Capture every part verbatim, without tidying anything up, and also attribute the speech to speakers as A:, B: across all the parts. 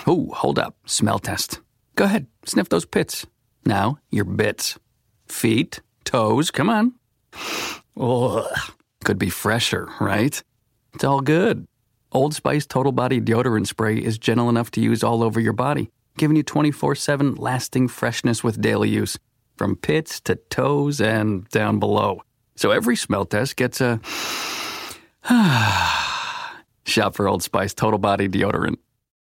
A: Ooh, hold up. Smell test. Go ahead, sniff those pits. Now, your bits. Feet, toes, come on. Ugh. Could be fresher, right? It's all good. Old Spice Total Body Deodorant Spray is gentle enough to use all over your body, giving you twenty-four seven lasting freshness with daily use, from pits to toes and down below. So every smell test gets a... Shop for Old Spice Total Body Deodorant.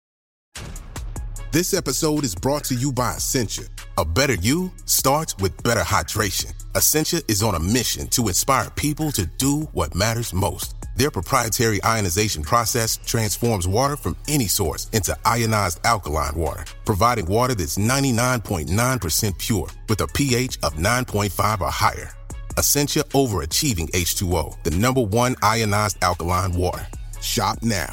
B: This episode is brought to you by Essentia. A better you starts with better hydration. Essentia is on a mission to inspire people to do what matters most. Their proprietary ionization process transforms water from any source into ionized alkaline water, providing water that's ninety-nine point nine percent pure with a pH of nine point five or higher. Essentia Overachieving H two O, the number one ionized alkaline water. Shop now.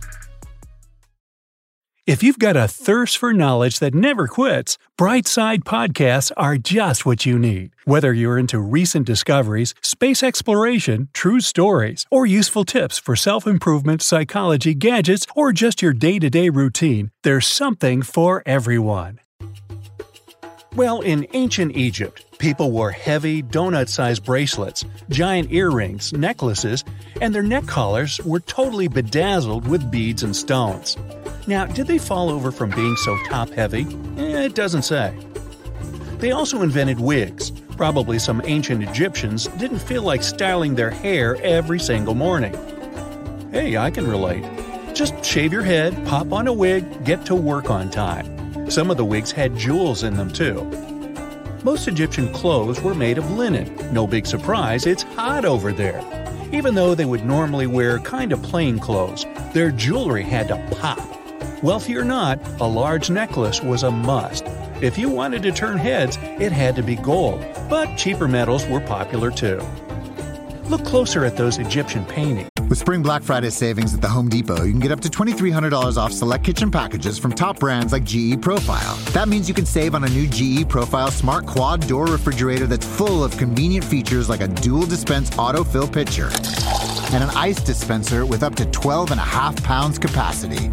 C: If you've got a thirst for knowledge that never quits, Brightside Podcasts are just what you need. Whether you're into recent discoveries, space exploration, true stories, or useful tips for self-improvement, psychology, gadgets, or just your day-to-day routine, there's something for everyone. Well, in ancient Egypt, people wore heavy, donut-sized bracelets, giant earrings, necklaces, and their neck collars were totally bedazzled with beads and stones. Now, did they fall over from being so top-heavy? Eh, it doesn't say. They also invented wigs. Probably some ancient Egyptians didn't feel like styling their hair every single morning. Hey, I can relate. Just shave your head, pop on a wig, get to work on time. Some of the wigs had jewels in them, too. Most Egyptian clothes were made of linen. No big surprise, it's hot over there. Even though they would normally wear kind of plain clothes, their jewelry had to pop. Wealthy or not, a large necklace was a must. If you wanted to turn heads, it had to be gold, but cheaper metals were popular too. Look closer at those Egyptian paintings.
D: With Spring Black Friday savings at the Home Depot, you can get up to twenty-three hundred dollars off select kitchen packages from top brands like G E Profile. That means you can save on a new G E Profile Smart Quad Door Refrigerator that's full of convenient features like a dual dispense autofill pitcher and an ice dispenser with up to twelve and a half pounds capacity.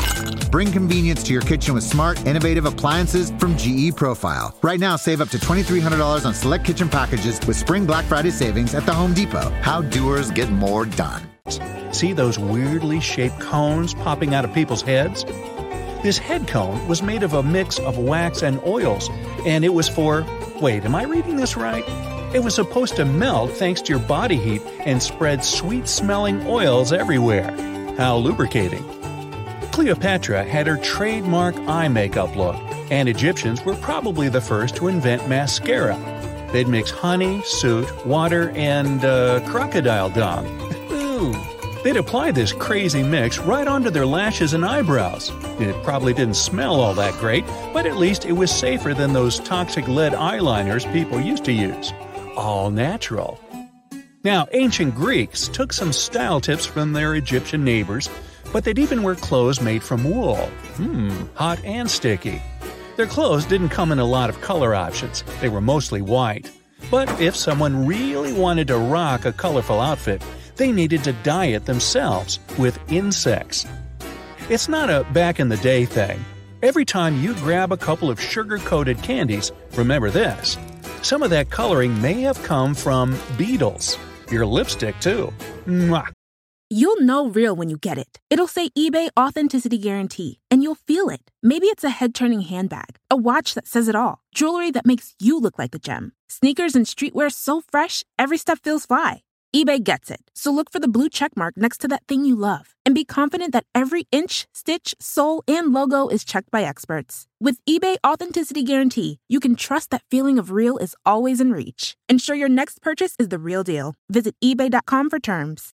D: Bring convenience to your kitchen with smart, innovative appliances from G E Profile. Right now, save up to twenty-three hundred dollars on select kitchen packages with Spring Black Friday savings at the Home Depot. How doers get more done.
C: See those weirdly shaped cones popping out of people's heads? This head cone was made of a mix of wax and oils, and it was for... Wait, am I reading this right? It was supposed to melt thanks to your body heat and spread sweet-smelling oils everywhere. How lubricating. Cleopatra had her trademark eye makeup look, and Egyptians were probably the first to invent mascara. They'd mix honey, soot, water, and uh, crocodile dung. Ooh. They'd apply this crazy mix right onto their lashes and eyebrows. It probably didn't smell all that great, but at least it was safer than those toxic lead eyeliners people used to use. All natural. Now, ancient Greeks took some style tips from their Egyptian neighbors, but they'd even wear clothes made from wool. Hmm, hot and sticky. Their clothes didn't come in a lot of color options. They were mostly white. But if someone really wanted to rock a colorful outfit, they needed to dye it themselves with insects. It's not a back-in-the-day thing. Every time you grab a couple of sugar-coated candies, remember this. Some of that coloring may have come from beetles. Your lipstick, too. Mwah.
E: You'll know real when you get it. It'll say eBay Authenticity Guarantee, and you'll feel it. Maybe it's a head-turning handbag, a watch that says it all, jewelry that makes you look like a gem, sneakers and streetwear so fresh, every step feels fly. eBay gets it, so look for the blue check mark next to that thing you love, and be confident that every inch, stitch, sole, and logo is checked by experts. With eBay Authenticity Guarantee, you can trust that feeling of real is always in reach. Ensure your next purchase is the real deal. Visit ebay dot com for terms.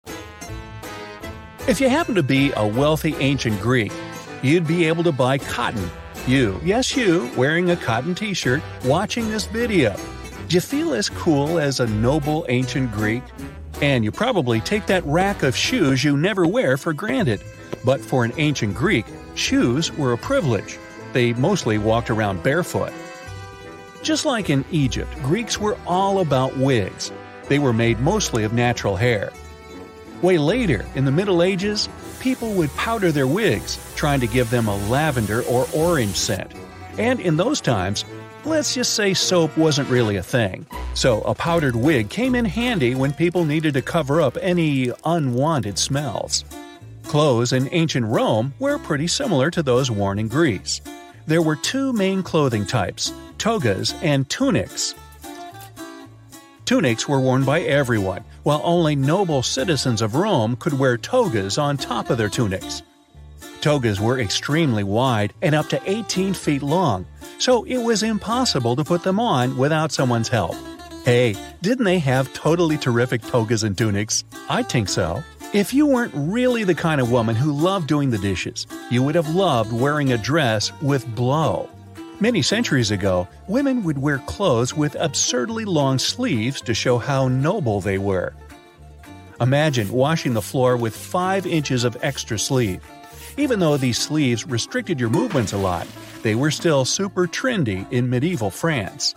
C: If you happen to be a wealthy ancient Greek, you'd be able to buy cotton. You, yes you, wearing a cotton t-shirt, watching this video. Do you feel as cool as a noble ancient Greek? And you probably take that rack of shoes you never wear for granted. But for an ancient Greek, shoes were a privilege. They mostly walked around barefoot. Just like in Egypt, Greeks were all about wigs. They were made mostly of natural hair. Way later, in the Middle Ages, people would powder their wigs, trying to give them a lavender or orange scent. And in those times, let's just say soap wasn't really a thing. So a powdered wig came in handy when people needed to cover up any unwanted smells. Clothes in ancient Rome were pretty similar to those worn in Greece. There were two main clothing types, togas and tunics. Tunics were worn by everyone, while only noble citizens of Rome could wear togas on top of their tunics. Togas were extremely wide and up to eighteen feet long, so it was impossible to put them on without someone's help. Hey, didn't they have totally terrific togas and tunics? I think so. If you weren't really the kind of woman who loved doing the dishes, you would have loved wearing a dress with blow. Many centuries ago, women would wear clothes with absurdly long sleeves to show how noble they were. Imagine washing the floor with five inches of extra sleeve. Even though these sleeves restricted your movements a lot, they were still super trendy in medieval France.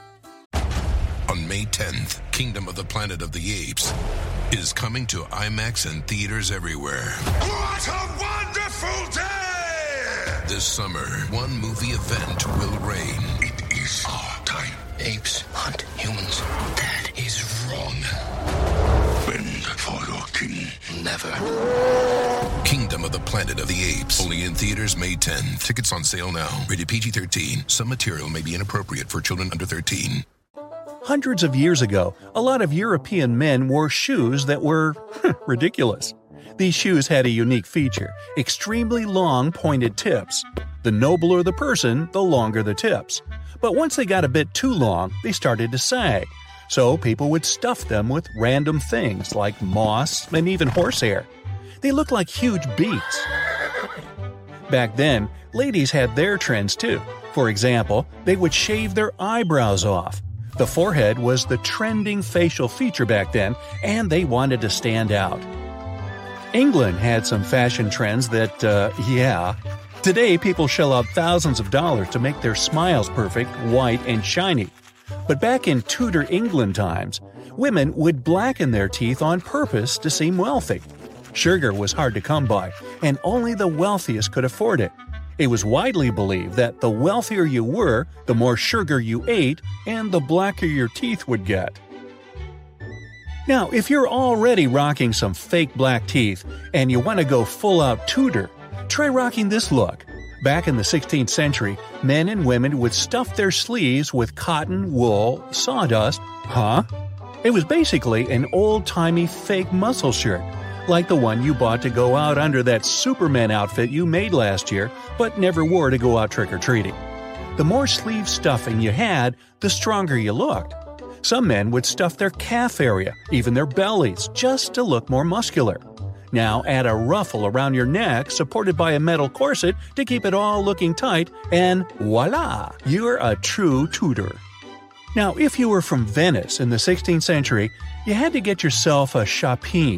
B: On May tenth, Kingdom of the Planet of the Apes is coming to IMAX and theaters everywhere.
F: What a wonderful day!
B: This summer, one movie event will reign.
F: It is our time.
G: Apes hunt humans. That is wrong.
F: Bend for your king.
G: Never.
B: Kingdom of the Planet of the Apes. Only in theaters May tenth. Tickets on sale now. Rated P G thirteen. Some material may be inappropriate for children under thirteen.
C: Hundreds of years ago, a lot of European men wore shoes that were ridiculous. These shoes had a unique feature, extremely long pointed tips. The nobler the person, the longer the tips. But once they got a bit too long, they started to sag. So people would stuff them with random things like moss and even horsehair. They looked like huge beaks. Back then, ladies had their trends too. For example, they would shave their eyebrows off. The forehead was the trending facial feature back then, and they wanted to stand out. England had some fashion trends that, uh, yeah. Today, people shell out thousands of dollars to make their smiles perfect, white, and shiny. But back in Tudor England times, women would blacken their teeth on purpose to seem wealthy. Sugar was hard to come by, and only the wealthiest could afford it. It was widely believed that the wealthier you were, the more sugar you ate, and the blacker your teeth would get. Now, if you're already rocking some fake black teeth and you want to go full-out Tudor, try rocking this look. Back in the sixteenth century, men and women would stuff their sleeves with cotton, wool, sawdust, huh? It was basically an old-timey fake muscle shirt, like the one you bought to go out under that Superman outfit you made last year but never wore to go out trick-or-treating. The more sleeve stuffing you had, the stronger you looked. Some men would stuff their calf area, even their bellies, just to look more muscular. Now add a ruffle around your neck supported by a metal corset to keep it all looking tight, and voila! You're a true Tudor. Now, if you were from Venice in the sixteenth century, you had to get yourself a chapine.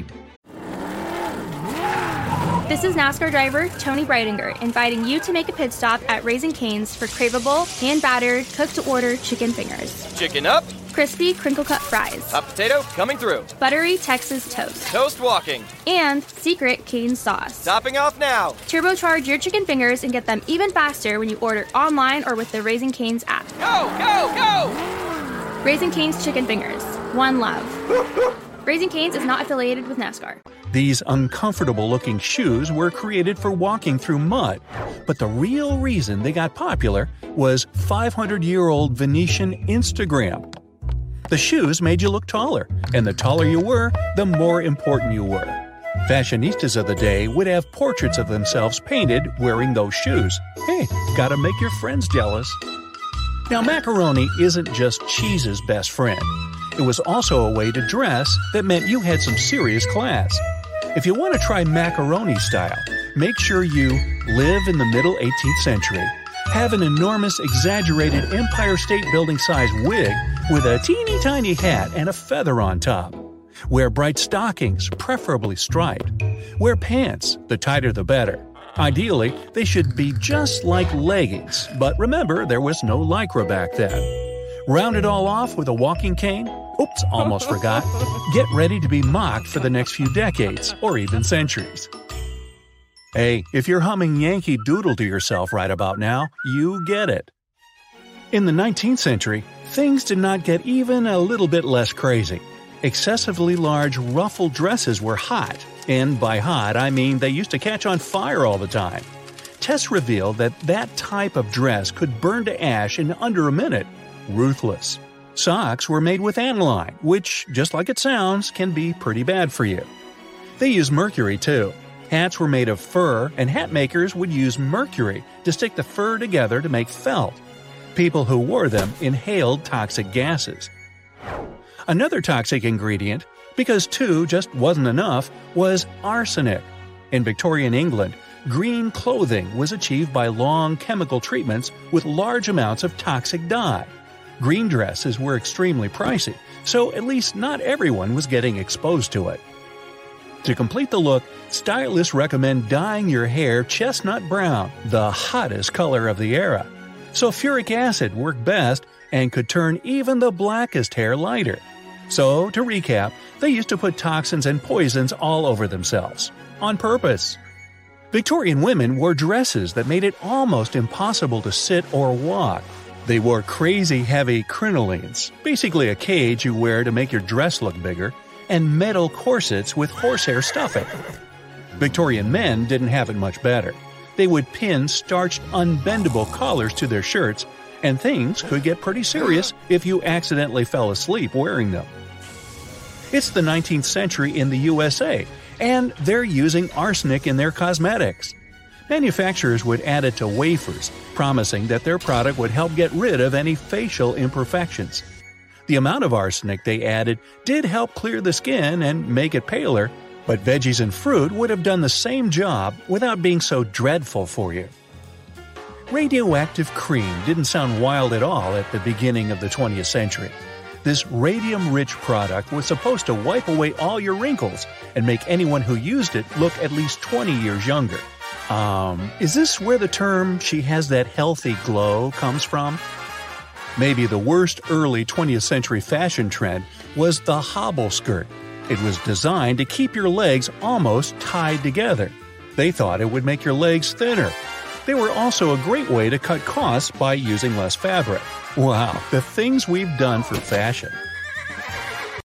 H: This is NASCAR driver Tony Breidinger inviting you to make a pit stop at Raising Cane's for craveable, hand-battered, cooked-to-order chicken fingers.
I: Chicken up.
H: Crispy, crinkle-cut fries.
I: Hot potato coming through.
H: Buttery Texas toast.
I: Toast walking.
H: And secret Cane sauce.
I: Topping off now.
H: Turbocharge your chicken fingers and get them even faster when you order online or with the Raising Cane's app.
I: Go, go, go!
H: Raising Cane's Chicken Fingers. One love. Raising Cane's is not affiliated with NASCAR.
C: These uncomfortable-looking shoes were created for walking through mud, but the real reason they got popular was five hundred year old Venetian Instagram. The shoes made you look taller, and the taller you were, the more important you were. Fashionistas of the day would have portraits of themselves painted wearing those shoes. Hey, gotta make your friends jealous. Now, macaroni isn't just cheese's best friend. It was also a way to dress that meant you had some serious class. If you want to try macaroni style, make sure you live in the middle eighteenth century, have an enormous exaggerated Empire State Building size wig with a teeny tiny hat and a feather on top. Wear bright stockings, preferably striped. Wear pants, the tighter the better. Ideally, they should be just like leggings, but remember there was no Lycra back then. Round it all off with a walking cane? Oops, almost forgot. Get ready to be mocked for the next few decades, or even centuries. Hey, if you're humming Yankee Doodle to yourself right about now, you get it. In the nineteenth century, things did not get even a little bit less crazy. Excessively large ruffled dresses were hot, and by hot I mean they used to catch on fire all the time. Tests revealed that that type of dress could burn to ash in under a minute. Ruthless. Socks were made with aniline, which, just like it sounds, can be pretty bad for you. They used mercury too. Hats were made of fur, and hat makers would use mercury to stick the fur together to make felt. People who wore them inhaled toxic gases. Another toxic ingredient, because two just wasn't enough, was arsenic. In Victorian England, green clothing was achieved by long chemical treatments with large amounts of toxic dye. Green dresses were extremely pricey, so at least not everyone was getting exposed to it. To complete the look, stylists recommend dyeing your hair chestnut brown, the hottest color of the era. Sulfuric acid worked best and could turn even the blackest hair lighter. So, to recap, they used to put toxins and poisons all over themselves. On purpose. Victorian women wore dresses that made it almost impossible to sit or walk. They wore crazy heavy crinolines, basically a cage you wear to make your dress look bigger, and metal corsets with horsehair stuffing. Victorian men didn't have it much better. They would pin starched, unbendable collars to their shirts, and things could get pretty serious if you accidentally fell asleep wearing them. It's the nineteenth century in the U S A, and they're using arsenic in their cosmetics. Manufacturers would add it to wafers, promising that their product would help get rid of any facial imperfections. The amount of arsenic they added did help clear the skin and make it paler, but veggies and fruit would have done the same job without being so dreadful for you. Radioactive cream didn't sound wild at all at the beginning of the twentieth century. This radium-rich product was supposed to wipe away all your wrinkles and make anyone who used it look at least twenty years younger. Um, is this where the term "she has that healthy glow" comes from? Maybe the worst early twentieth century fashion trend was the hobble skirt. It was designed to keep your legs almost tied together. They thought it would make your legs thinner. They were also a great way to cut costs by using less fabric. Wow, the things we've done for fashion.